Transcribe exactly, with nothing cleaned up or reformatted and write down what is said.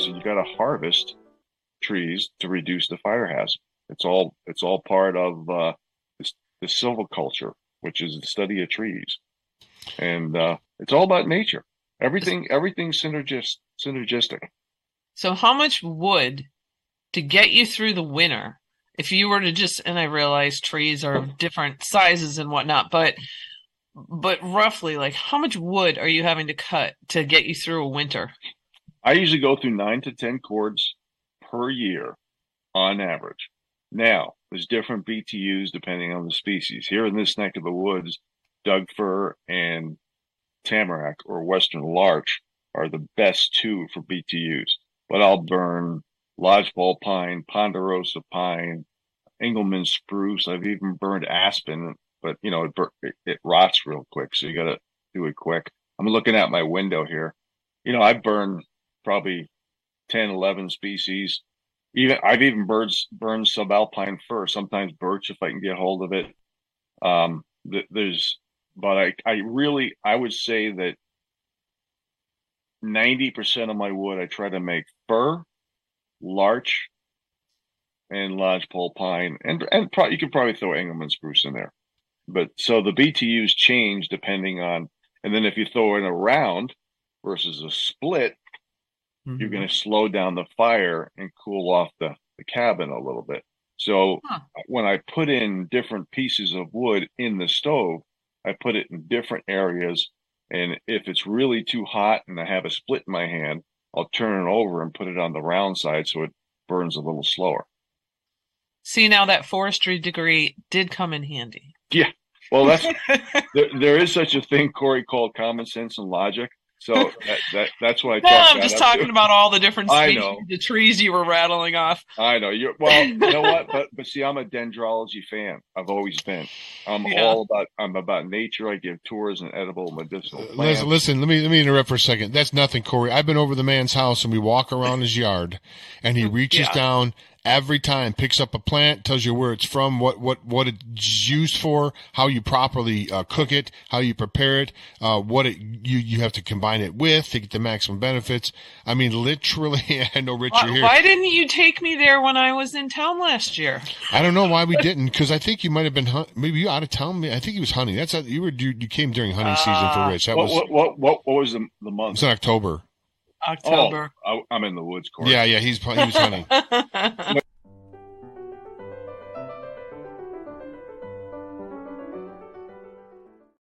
said, you got to harvest trees to reduce the fire hazard. It's all it's all part of uh, this, the silviculture, which is the study of trees, and uh, it's all about nature. Everything everything's synergist, synergistic. So how much wood to get you through the winter, if you were to just, and I realize trees are of different sizes and whatnot, but but roughly, like, how much wood are you having to cut to get you through a winter? I usually go through nine to ten cords per year on average. Now, there's different B T Us depending on the species. Here in this neck of the woods, Doug fir and tamarack or western larch are the best two for B T Us. But I'll burn lodgepole pine, ponderosa pine, Engelmann spruce. I've even burned aspen, but you know, it, it, it rots real quick, so you got to do it quick. I'm looking out my window here. You know, I've burned probably ten, eleven species. Even I've even birds burned subalpine fir, sometimes birch if I can get hold of it. Um, th- there's, but I, I really, I would say that ninety percent of my wood I try to make fir, larch, and lodgepole pine, and and pro- you could probably throw Engelmann spruce in there. But so the B T Us change depending on, and then if you throw in a round versus a split, mm-hmm. you're going to slow down the fire and cool off the, the cabin a little bit. So huh. when I put in different pieces of wood in the stove, I put it in different areas. And if it's really too hot and I have a split in my hand, I'll turn it over and put it on the round side so it burns a little slower. See, now that forestry degree did come in handy. Yeah. Well, that's there, there is such a thing, Corey, called common sense and logic. So that, that that's what I no, talk I'm just talking to. about all the different species of trees you were rattling off. I know. You're, well, you know what? But but see, I'm a dendrology fan. I've always been. I'm yeah. all about I'm about nature. I give tours and edible medicinal plants. Listen, listen, let me let me interrupt for a second. That's nothing, Corey. I've been over the man's house and we walk around his yard, and he reaches yeah. down every time, picks up a plant, tells you where it's from, what what what it's used for, how you properly uh, cook it, how you prepare it, uh, what it you you have to combine it with to get the maximum benefits. I mean, literally, I know Rich, why, you're here. Why didn't you take me there when I was in town last year? I don't know why we didn't, because I think you might have been hunt- maybe you out of town. I think he was hunting. That's how, you were you, you came during hunting uh, season for Rich. That what, was what what what what was the the month? It's in October. October. Oh, I, I'm in the woods, Corey. Yeah, yeah, he's he was hunting. my,